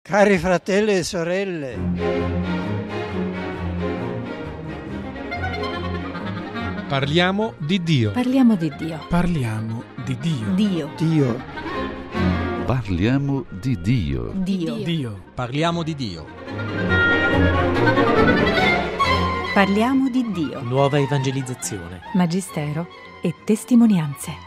Cari fratelli e sorelle, parliamo di Dio. Parliamo di Dio. Parliamo di Dio. Dio, Parliamo di Dio. Dio. Parliamo di Dio. Parliamo di Dio. Nuova evangelizzazione. Magistero e testimonianze.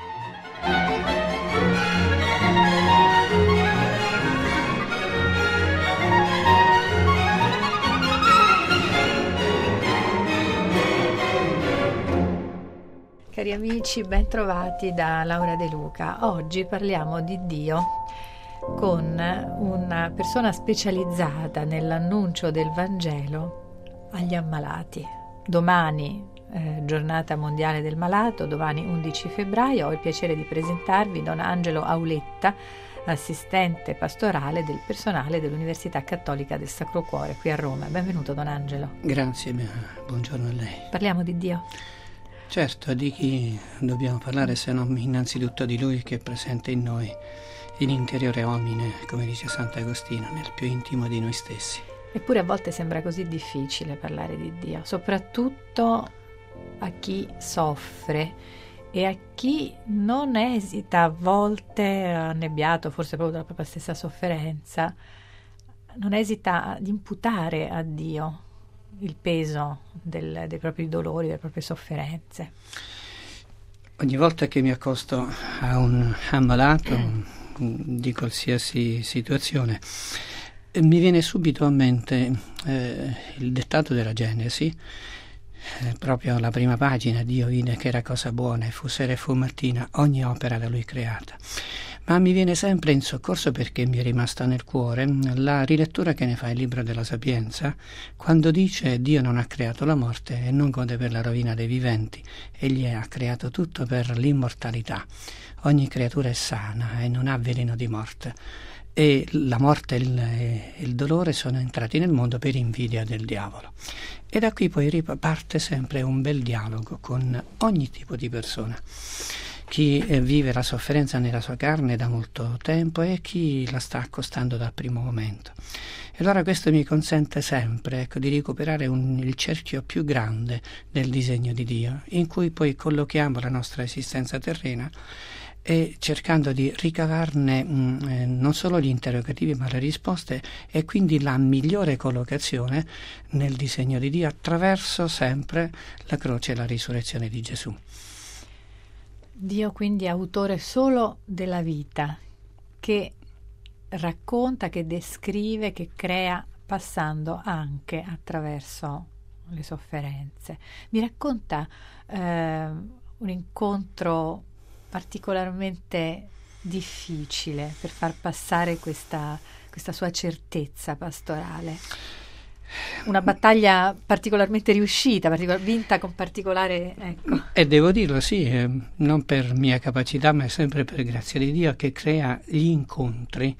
Cari amici, ben trovati da Laura De Luca. Oggi parliamo di Dio con una persona specializzata nell'annuncio del Vangelo agli ammalati. Domani, giornata mondiale del malato, domani 11 febbraio, ho il piacere di presentarvi Don Angelo Auletta, assistente pastorale del personale dell'Università Cattolica del Sacro Cuore qui a Roma. Benvenuto Don Angelo. grazie, buongiorno a lei. Parliamo di Dio. Certo, di chi dobbiamo parlare se non innanzitutto di Lui che è presente in noi, in interiore homine, come dice Sant'Agostino, nel più intimo di noi stessi. Eppure a volte sembra così difficile parlare di Dio, soprattutto a chi soffre e a chi non esita a volte, annebbiato forse proprio dalla propria stessa sofferenza, non esita ad imputare a Dio il peso dei propri dolori, delle proprie sofferenze. Ogni volta che mi accosto a un ammalato di qualsiasi situazione, mi viene subito a mente il dettato della Genesi, proprio la prima pagina: Dio vide che era cosa buona e fu sera e fu mattina ogni opera da Lui creata. Ma mi viene sempre in soccorso, perché mi è rimasta nel cuore, la rilettura che ne fa il libro della Sapienza, quando dice: Dio non ha creato la morte e non gode per la rovina dei viventi, egli ha creato tutto per l'immortalità. Ogni creatura è sana e non ha veleno di morte, e la morte e il dolore sono entrati nel mondo per invidia del diavolo. E da qui poi parte sempre un bel dialogo con ogni tipo di persona. Chi vive la sofferenza nella sua carne da molto tempo e chi la sta accostando dal primo momento. E allora questo mi consente sempre, di recuperare il cerchio più grande del disegno di Dio, in cui poi collochiamo la nostra esistenza terrena e cercando di ricavarne non solo gli interrogativi ma le risposte, e quindi la migliore collocazione nel disegno di Dio attraverso sempre la croce e la risurrezione di Gesù. Dio quindi è autore solo della vita, che racconta, che descrive, che crea, passando anche attraverso le sofferenze. Mi racconta un incontro particolarmente difficile per far passare questa sua certezza pastorale. Una battaglia particolarmente riuscita, vinta con particolare, E devo dirlo, sì, non per mia capacità, ma sempre per grazia di Dio che crea gli incontri.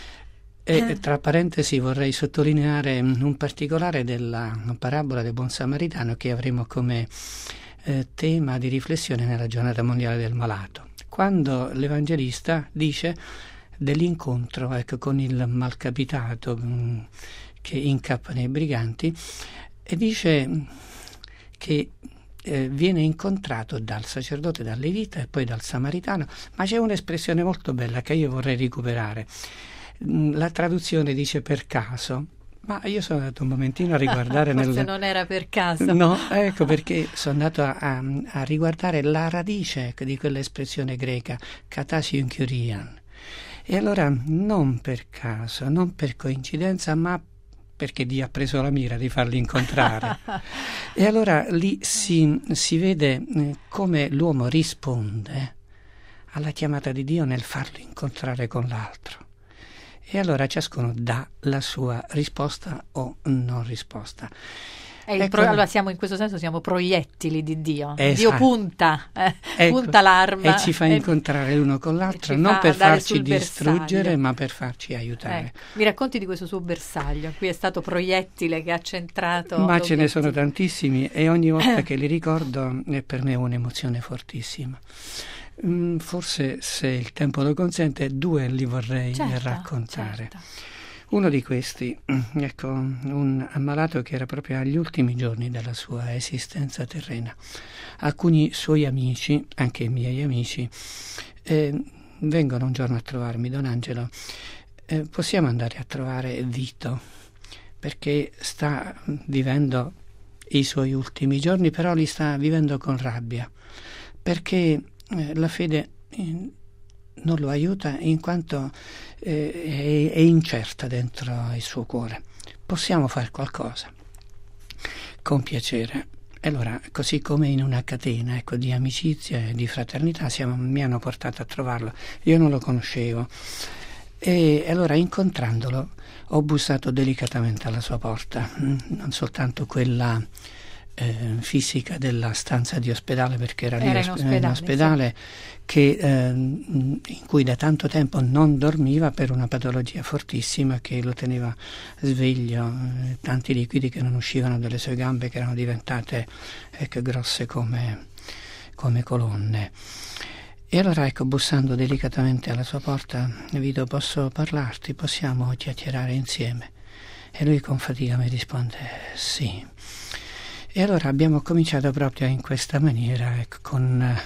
E tra parentesi vorrei sottolineare un particolare della parabola del buon samaritano che avremo come tema di riflessione nella giornata mondiale del malato, quando l'Evangelista dice dell'incontro con il malcapitato che incappa nei briganti, e dice che viene incontrato dal sacerdote, dal levita e poi dal samaritano, ma c'è un'espressione molto bella che io vorrei recuperare. La traduzione dice per caso, ma io sono andato un momentino a riguardare forse non era per caso. No, ecco perché sono andato a riguardare la radice di quell'espressione greca, katasiun kyrian. E allora non per caso, non per coincidenza, ma perché Dio ha preso la mira di farli incontrare. E allora lì si vede come l'uomo risponde alla chiamata di Dio nel farlo incontrare con l'altro. E allora ciascuno dà la sua risposta o non risposta. Allora in questo senso siamo proiettili di Dio. Esatto. Dio punta l'arma e ci fa incontrare l'uno con l'altro, non per farci distruggere, ma per farci aiutare. Mi racconti di questo suo bersaglio? Qui è stato proiettile che ha centrato. Ma ce ne sono tantissimi e ogni volta che li ricordo è per me un'emozione fortissima. Forse, se il tempo lo consente, 2 li vorrei raccontare. Certo. Uno di questi, ecco, un ammalato che era proprio agli ultimi giorni della sua esistenza terrena. Alcuni suoi amici, anche i miei amici, vengono un giorno a trovarmi: Don Angelo, possiamo andare a trovare Vito, perché sta vivendo i suoi ultimi giorni, però li sta vivendo con rabbia, perché la fede non lo aiuta, in quanto è incerta dentro il suo cuore. Possiamo fare qualcosa? Con piacere. E allora, così come in una catena, ecco, di amicizia e di fraternità, mi hanno portato a trovarlo. Io non lo conoscevo, e allora, incontrandolo, ho bussato delicatamente alla sua porta, non soltanto quella fisica della stanza di ospedale, perché era lì in ospedale, sì, che in cui da tanto tempo non dormiva per una patologia fortissima che lo teneva sveglio, tanti liquidi che non uscivano dalle sue gambe, che erano diventate, ecco, grosse come colonne. E allora, ecco, bussando delicatamente alla sua porta: Vito, posso parlarti? Possiamo chiacchierare insieme? E lui con fatica mi risponde: sì. E allora abbiamo cominciato proprio in questa maniera, ecco, con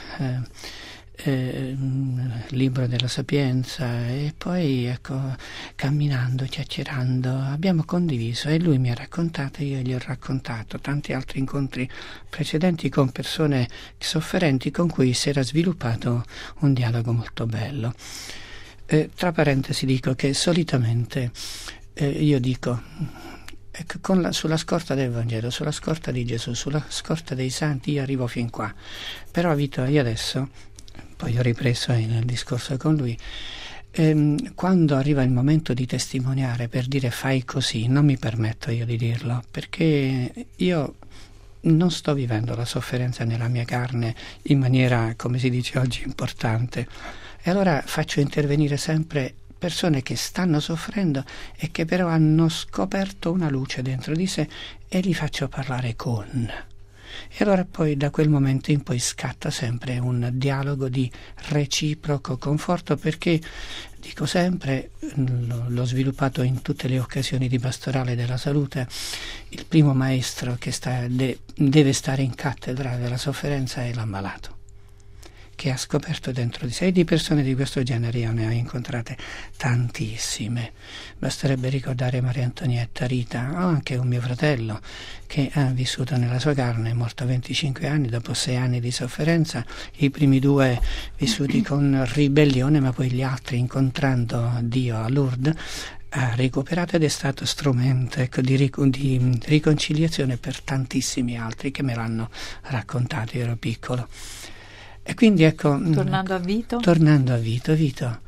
il libro della Sapienza, e poi, ecco, camminando, chiacchierando, abbiamo condiviso, e lui mi ha raccontato, io gli ho raccontato tanti altri incontri precedenti con persone sofferenti con cui si era sviluppato un dialogo molto bello. Tra parentesi dico che solitamente io dico, ecco, sulla scorta del Vangelo, sulla scorta di Gesù, sulla scorta dei santi, io arrivo fin qua. Però Vito, io adesso, poi ho ripreso nel discorso con lui, quando arriva il momento di testimoniare, per dire fai così, non mi permetto io di dirlo, perché io non sto vivendo la sofferenza nella mia carne in maniera, come si dice oggi, importante. E allora faccio intervenire sempre persone che stanno soffrendo e che però hanno scoperto una luce dentro di sé, e li faccio parlare con. E allora poi da quel momento in poi scatta sempre un dialogo di reciproco conforto, perché dico sempre, l'ho sviluppato in tutte le occasioni di pastorale della salute, il primo maestro che deve stare in cattedra della sofferenza è l'ammalato, che ha scoperto dentro di sé. E di persone di questo genere io ne ho incontrate tantissime. Basterebbe ricordare Maria Antonietta, Rita, o anche un mio fratello che ha vissuto nella sua carne, è morto a 25 anni dopo 6 anni di sofferenza, i primi 2 vissuti con ribellione, ma poi gli altri, incontrando Dio a Lourdes, ha recuperato, ed è stato strumento, ecco, di riconciliazione per tantissimi altri che me l'hanno raccontato. Io ero piccolo. E quindi, ecco, tornando a Vito, Vito,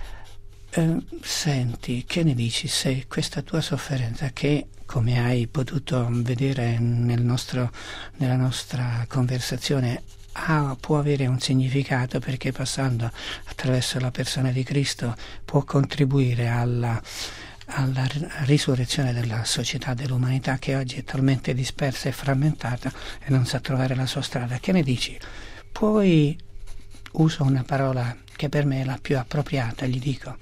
senti, che ne dici se questa tua sofferenza, che come hai potuto vedere nella nostra conversazione, può avere un significato, perché passando attraverso la persona di Cristo può contribuire alla risurrezione della società, dell'umanità, che oggi è talmente dispersa e frammentata e non sa trovare la sua strada. Che ne dici? Poi uso una parola che per me è la più appropriata, gli dico: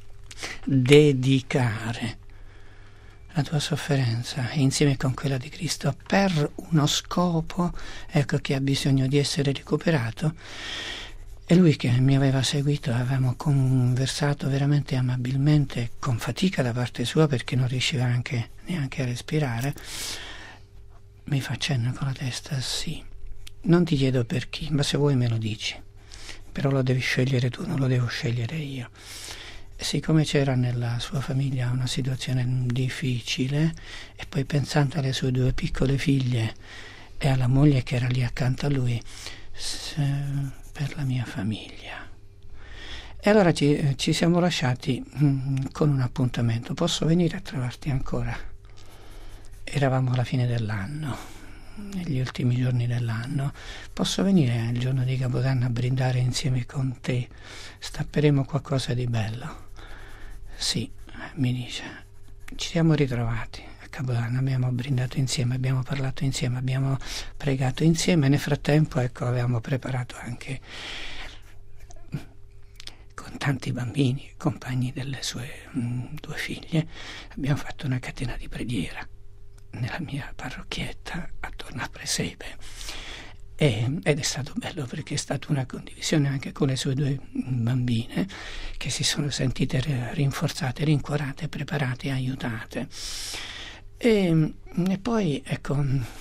dedicare la tua sofferenza insieme con quella di Cristo per uno scopo, ecco, che ha bisogno di essere recuperato. E lui, che mi aveva seguito, avevamo conversato veramente amabilmente, con fatica da parte sua perché non riusciva neanche a respirare, mi fa cenno con la testa: sì. Non ti chiedo per chi, ma se vuoi me lo dici, però lo devi scegliere tu, non lo devo scegliere io. E siccome c'era nella sua famiglia una situazione difficile, e poi pensando alle sue 2 piccole figlie e alla moglie che era lì accanto a lui, per la mia famiglia. E allora ci siamo lasciati con un appuntamento: posso venire a trovarti ancora? Eravamo alla fine dell'anno, negli ultimi giorni dell'anno. Posso venire il giorno di Capodanno a brindare insieme con te? Stapperemo qualcosa di bello. Sì, mi dice. Ci siamo ritrovati a Capodanno, abbiamo brindato insieme, abbiamo parlato insieme, abbiamo pregato insieme. Nel frattempo, ecco, avevamo preparato anche con tanti bambini, compagni delle sue 2 figlie, abbiamo fatto una catena di preghiera nella mia parrocchietta attorno a Presepe, ed è stato bello perché è stata una condivisione anche con le sue 2 bambine che si sono sentite rinforzate, rincuorate, preparate, aiutate. E poi ecco,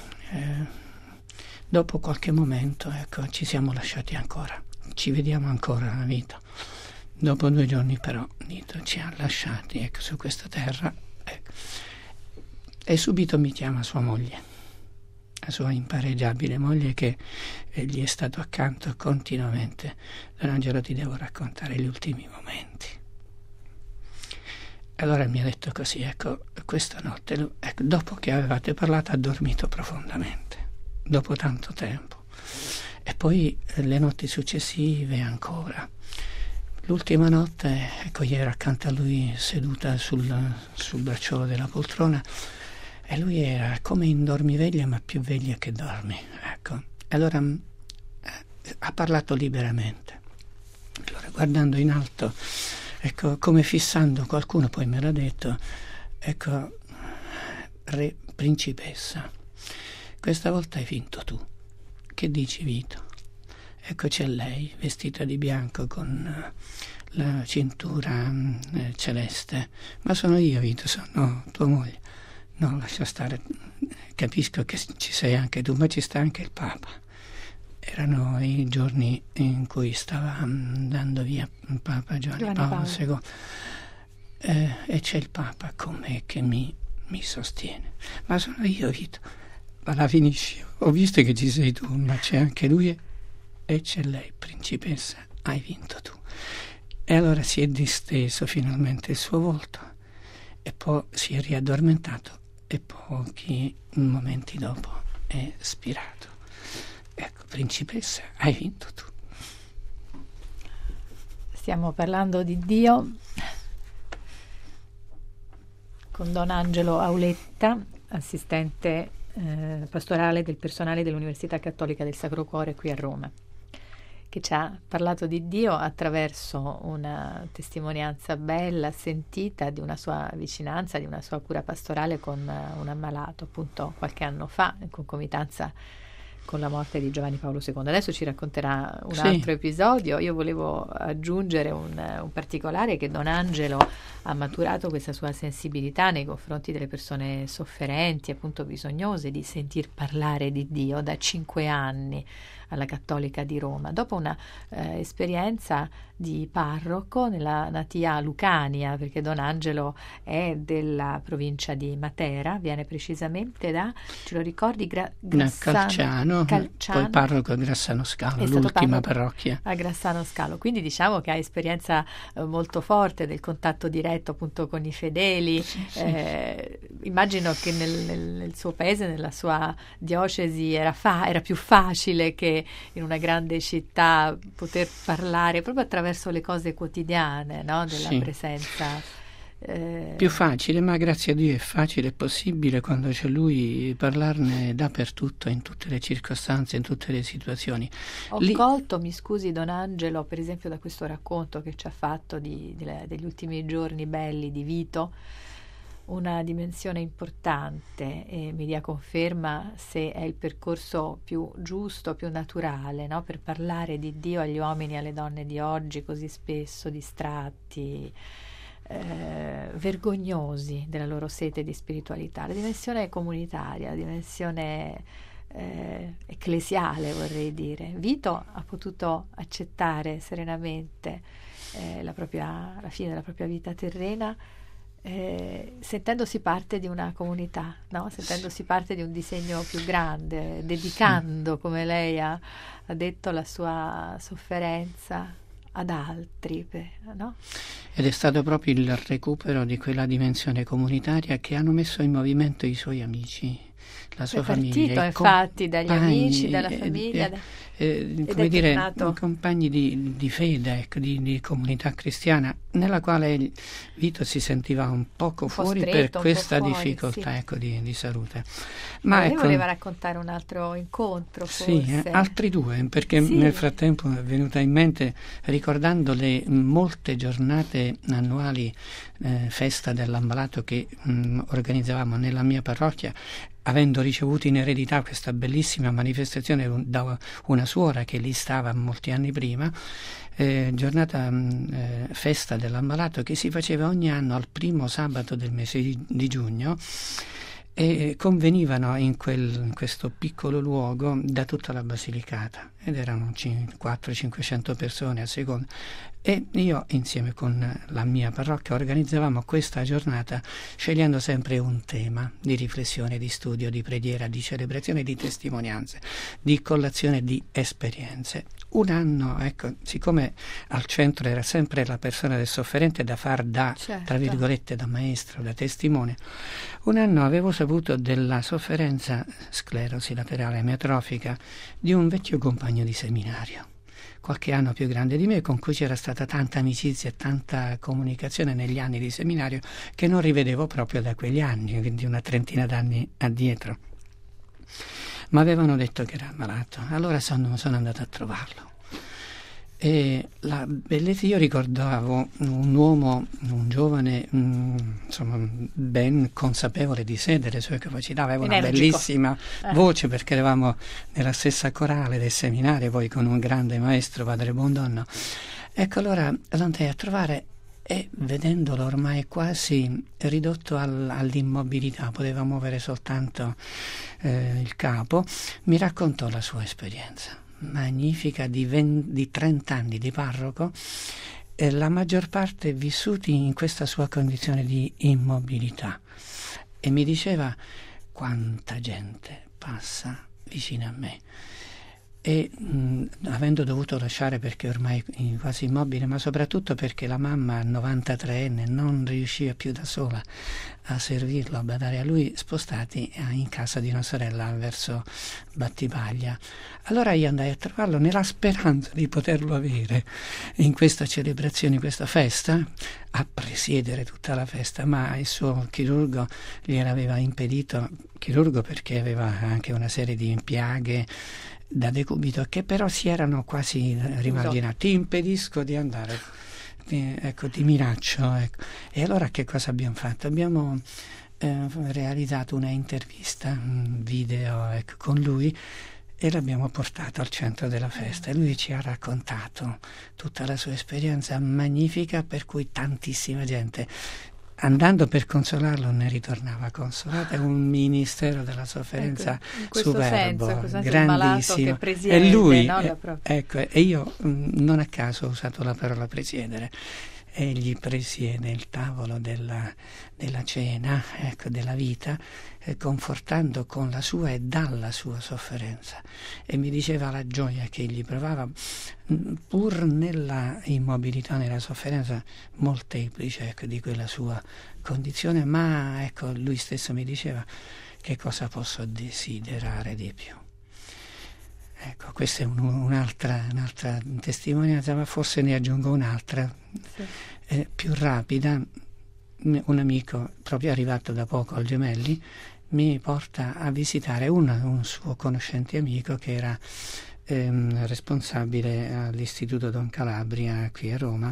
dopo qualche momento ecco, ci siamo lasciati ancora, ci vediamo ancora la vita. Dopo 2 giorni però Nito ci ha lasciati, ecco, su questa terra, ecco. E subito mi chiama sua moglie, la sua impareggiabile moglie, che gli è stato accanto continuamente. Don Angelo, ti devo raccontare gli ultimi momenti. Allora mi ha detto così, ecco, questa notte, ecco, dopo che avevate parlato, ha dormito profondamente, dopo tanto tempo. E poi le notti successive ancora. L'ultima notte, ecco, io ero accanto a lui seduta sul bracciolo della poltrona, e lui era come in dormiveglia, ma più veglia che dormi, ecco. Allora ha parlato liberamente. Allora, guardando in alto, ecco, come fissando qualcuno, poi me l'ha detto, ecco, re, principessa, questa volta hai vinto tu. Che dici, Vito? Ecco, c'è lei, vestita di bianco con la cintura celeste. Ma sono io, Vito, sono tua moglie. No, lascia stare, capisco che ci sei anche tu, ma ci sta anche il Papa. Erano i giorni in cui stava andando via il Papa Giovanni Paolo II. E c'è il Papa con me che mi sostiene. Ma sono io, Vito. Ma la finisci. Ho visto che ci sei tu, ma c'è anche lui e c'è lei, principessa. Hai vinto tu. E allora si è disteso finalmente il suo volto e poi si è riaddormentato e pochi momenti dopo è spirato. Ecco, principessa, hai vinto tu. Stiamo parlando di Dio con Don Angelo Auletta, assistente pastorale del personale dell'Università Cattolica del Sacro Cuore qui a Roma, che ci ha parlato di Dio attraverso una testimonianza bella, sentita, di una sua vicinanza, di una sua cura pastorale con un ammalato appunto qualche anno fa, in concomitanza con la morte di Giovanni Paolo II. Adesso ci racconterà un altro episodio. Io volevo aggiungere un particolare, che Don Angelo ha maturato questa sua sensibilità nei confronti delle persone sofferenti, appunto bisognose di sentir parlare di Dio da 5 anni alla Cattolica di Roma, dopo una esperienza di parroco nella natia Lucania, perché Don Angelo è della provincia di Matera, viene precisamente da, ce lo ricordi, Calciano, poi parroco a Grassano Scalo, l'ultima parrocchia a Grassano Scalo, quindi diciamo che ha esperienza molto forte del contatto diretto appunto con i fedeli. Immagino che nel suo paese, nella sua diocesi era più facile che in una grande città poter parlare proprio attraverso le cose quotidiane, no? Della presenza. Più facile, ma grazie a Dio è facile, è possibile quando c'è lui parlarne dappertutto, in tutte le circostanze, in tutte le situazioni. Ho colto, mi scusi Don Angelo, per esempio da questo racconto che ci ha fatto degli ultimi giorni belli di Vito, una dimensione importante, e mi dia conferma se è il percorso più giusto, più naturale, no? Per parlare di Dio agli uomini e alle donne di oggi, così spesso distratti, vergognosi della loro sete di spiritualità. La dimensione comunitaria, la dimensione ecclesiale, vorrei dire. Vito ha potuto accettare serenamente la fine della propria vita terrena, sentendosi parte di una comunità, no? Sentendosi parte di un disegno più grande, dedicando, come lei ha detto, la sua sofferenza ad altri, no? Ed è stato proprio il recupero di quella dimensione comunitaria che hanno messo in movimento i suoi amici, la sua è famiglia. partito infatti dagli amici, dalla famiglia. Come dire, compagni di fede, ecco, di comunità cristiana, nella quale Vito si sentiva un poco fuori per questa difficoltà, sì, ecco, di salute. Ma lei ecco, voleva raccontare un altro incontro, forse? Sì, altri due, perché sì, nel frattempo è venuta in mente, ricordando le molte giornate annuali festa dell'ammalato che organizzavamo nella mia parrocchia, avendo ricevuto in eredità questa bellissima manifestazione da una suora che lì stava molti anni prima, giornata festa dell'ammalato che si faceva ogni anno al primo sabato del mese di giugno, e convenivano in questo piccolo luogo da tutta la Basilicata, ed erano 400-500 persone a seconda, e io insieme con la mia parrocchia organizzavamo questa giornata scegliendo sempre un tema di riflessione, di studio, di preghiera, di celebrazione, di testimonianze, di collazione di esperienze. Un anno, ecco, siccome al centro era sempre la persona del sofferente da far certo, tra virgolette, da maestro, da testimone, un anno avevo saputo della sofferenza sclerosi laterale amiotrofica di un vecchio compagno di seminario, qualche anno più grande di me, con cui c'era stata tanta amicizia e tanta comunicazione negli anni di seminario che non rivedevo proprio da quegli anni, quindi una trentina d'anni addietro. Ma avevano detto che era malato, allora sono andato a trovarlo. E la bellezza, io ricordavo un uomo, un giovane, insomma, ben consapevole di sé, delle sue capacità, aveva una bellissima voce, perché eravamo nella stessa corale del seminario, poi con un grande maestro, padre Bondonno. Ecco, allora lo andai a trovare, e vedendolo ormai quasi ridotto all'immobilità, poteva muovere soltanto il capo, mi raccontò la sua esperienza magnifica di 30 anni di parroco, la maggior parte vissuti in questa sua condizione di immobilità, e mi diceva: quanta gente passa vicino a me, e avendo dovuto lasciare, perché ormai quasi immobile, ma soprattutto perché la mamma 93enne non riusciva più da sola a servirlo, a badare a lui, spostati in casa di una sorella verso Battipaglia. Allora io andai a trovarlo nella speranza di poterlo avere in questa celebrazione, in questa festa, a presiedere tutta la festa, ma il suo chirurgo gliel'aveva impedito, chirurgo perché aveva anche una serie di piaghe da decubito che però si erano quasi rimarginati. Ti impedisco di andare, ecco, ti minaccio, ecco. E allora che cosa abbiamo fatto? Abbiamo realizzato una intervista, un video, ecco, con lui, e l'abbiamo portato al centro della festa, e lui ci ha raccontato tutta la sua esperienza magnifica, per cui tantissima gente, andando per consolarlo, ne ritornava consolata. È un ministero della sofferenza, ecco, superbo, grandissimo. Presiede, e lui, no? Ecco, e io non a caso ho usato la parola presiedere. Egli presiede il tavolo della cena, ecco, della vita, confortando con la sua e dalla sua sofferenza. E mi diceva la gioia che egli provava, pur nella immobilità, nella sofferenza molteplice, ecco, di quella sua condizione, ma ecco, lui stesso mi diceva: che cosa posso desiderare di più? Ecco, questa è un'altra testimonianza, ma forse ne aggiungo un'altra, sì, più rapida. Un amico, proprio arrivato da poco al Gemelli, mi porta a visitare un suo conoscente amico che era responsabile all'Istituto Don Calabria qui a Roma,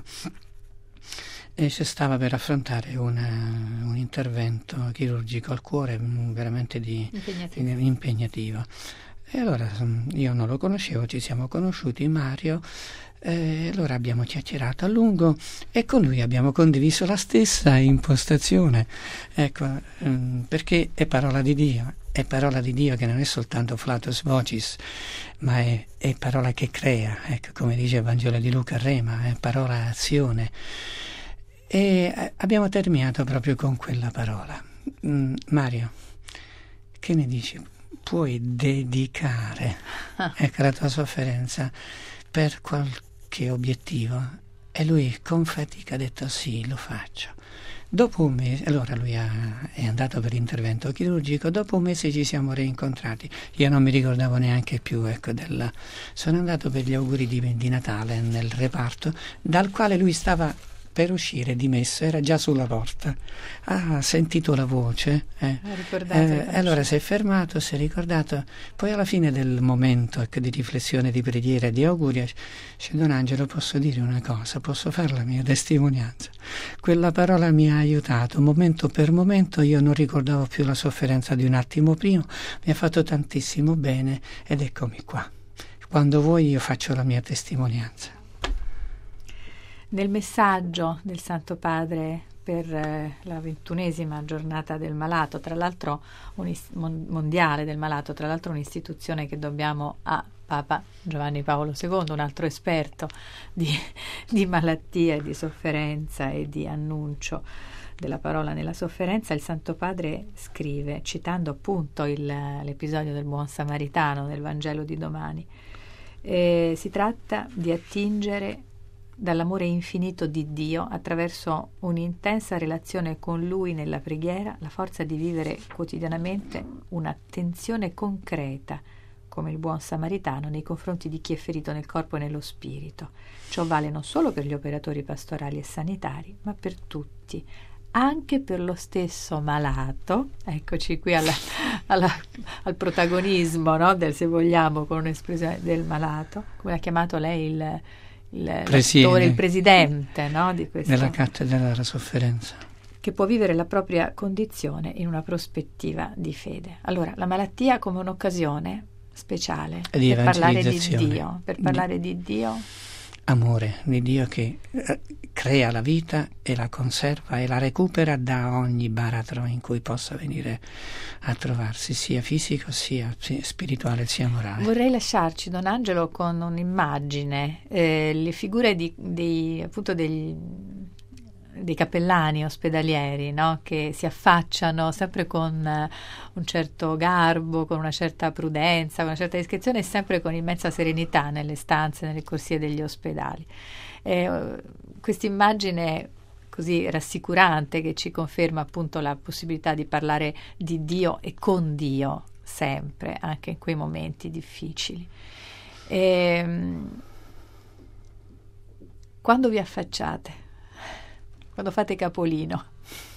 e stava per affrontare un intervento chirurgico al cuore veramente impegnativo. E allora io non lo conoscevo, ci siamo conosciuti, Mario, e allora abbiamo chiacchierato a lungo, e con lui abbiamo condiviso la stessa impostazione, ecco, perché è parola di Dio, che non è soltanto flatus vocis, ma è parola che crea, ecco, come dice il Vangelo di Luca Rema, è parola azione. E abbiamo terminato proprio con quella parola. Mario, che ne dici? Puoi dedicare, ecco, la tua sofferenza per qualche obiettivo? E lui con fatica ha detto: sì, lo faccio. Dopo un mese, allora lui è andato per l'intervento chirurgico, dopo un mese ci siamo rincontrati, io non mi ricordavo neanche più, ecco, sono andato per gli auguri di Natale nel reparto, dal quale lui stava per uscire dimesso, era già sulla porta, ha sentito la voce, allora si è fermato, si è ricordato, poi alla fine del momento, ecco, di riflessione, di preghiera, di auguri, dice: Don Angelo, posso dire una cosa, posso fare la mia testimonianza? Quella parola mi ha aiutato, momento per momento, io non ricordavo più la sofferenza di un attimo prima, mi ha fatto tantissimo bene ed eccomi qua, quando vuoi io faccio la mia testimonianza. Nel messaggio del Santo Padre per la 21ª giornata del malato, tra l'altro mondiale del malato, tra l'altro un'istituzione che dobbiamo a Papa Giovanni Paolo II, un altro esperto di malattia, di sofferenza e di annuncio della parola nella sofferenza, il Santo Padre scrive, citando appunto l'episodio del buon samaritano nel Vangelo di domani, si tratta di attingere dall'amore infinito di Dio, attraverso un'intensa relazione con Lui nella preghiera, la forza di vivere quotidianamente un'attenzione concreta, come il buon samaritano, nei confronti di chi è ferito nel corpo e nello spirito. Ciò vale non solo per gli operatori pastorali e sanitari, ma per tutti, anche per lo stesso malato. Eccoci qui al protagonismo, no? Se vogliamo, con un'espressione del malato, come ha chiamato lei il presidente, no, di questo, della cattedra della sofferenza, che può vivere la propria condizione in una prospettiva di fede. Allora, la malattia come un'occasione speciale per parlare di Dio, amore di Dio che crea la vita e la conserva e la recupera da ogni baratro in cui possa venire a trovarsi, sia fisico, sia spirituale, sia morale. Vorrei lasciarci, Don Angelo, con un'immagine, le figure dei cappellani ospedalieri, no? Che si affacciano sempre con un certo garbo, con una certa prudenza, con una certa discrezione e sempre con immensa serenità nelle stanze, nelle corsie degli ospedali. Questa immagine così rassicurante che ci conferma appunto la possibilità di parlare di Dio e con Dio sempre, anche in quei momenti difficili. Quando vi affacciate, quando fate capolino,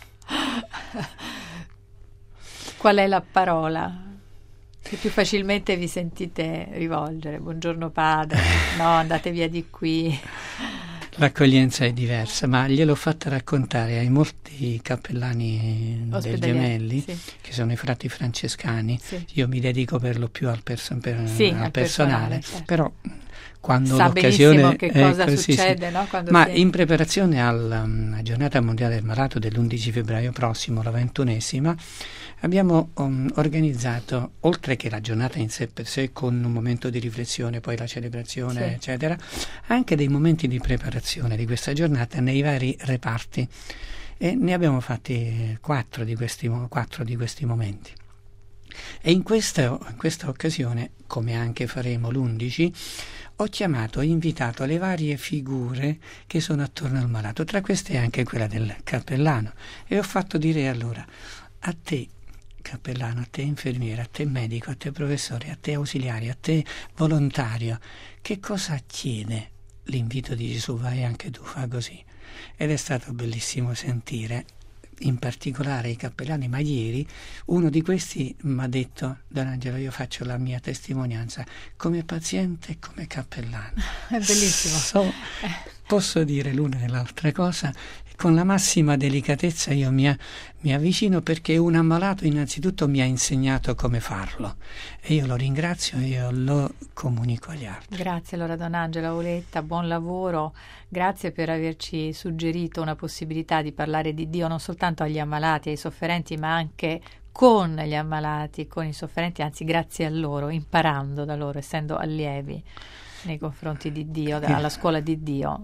qual è la parola che più facilmente vi sentite rivolgere? Buongiorno padre, no, andate via di qui. L'accoglienza è diversa, ma gliel'ho fatta raccontare ai molti cappellani dei Gemelli, sì, che sono i frati francescani. Sì. Io mi dedico per lo più al personale, certo. Però quando sa l'occasione benissimo che cosa succede, no? Quando ma in preparazione alla giornata mondiale del malato dell'11 febbraio prossimo, la 21ª, abbiamo organizzato, oltre che la giornata in sé per sé con un momento di riflessione, poi la celebrazione, sì, eccetera, anche dei momenti di preparazione di questa giornata nei vari reparti, e ne abbiamo fatti 4 di questi momenti. E in questa occasione, come anche faremo l'11, ho invitato le varie figure che sono attorno al malato, tra queste anche quella del cappellano, e ho fatto dire allora: a te cappellano, a te infermiere, a te medico, a te professore, a te ausiliare, a te volontario, che cosa chiede l'invito di Gesù? Vai anche tu, fa così. Ed è stato bellissimo sentire, in particolare i cappellani, ma ieri uno di questi mi ha detto: Don Angelo, io faccio la mia testimonianza come paziente e come cappellano. È bellissimo. Posso dire l'una e l'altra cosa con la massima delicatezza. Io mi avvicino perché un ammalato innanzitutto mi ha insegnato come farlo e io lo ringrazio e io lo comunico agli altri. Grazie allora Don Angelo, Auletta, buon lavoro, grazie per averci suggerito una possibilità di parlare di Dio non soltanto agli ammalati, ai sofferenti, ma anche con gli ammalati, con i sofferenti, anzi grazie a loro, imparando da loro, essendo allievi nei confronti di Dio, alla scuola di Dio.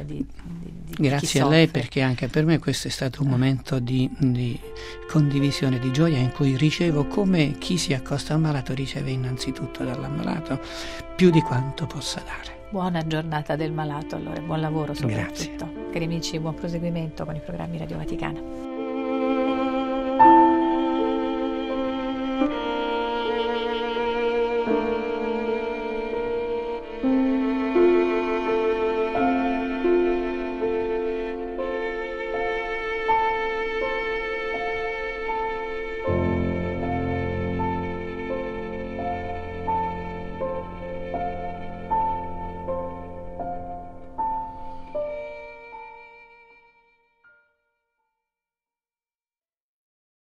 Grazie a lei, perché anche per me questo è stato un momento di condivisione, di gioia, in cui ricevo come chi si accosta al malato riceve innanzitutto dall'ammalato più di quanto possa dare. Buona giornata del malato allora, buon lavoro soprattutto. Grazie. Cari amici, buon proseguimento con i programmi Radio Vaticana.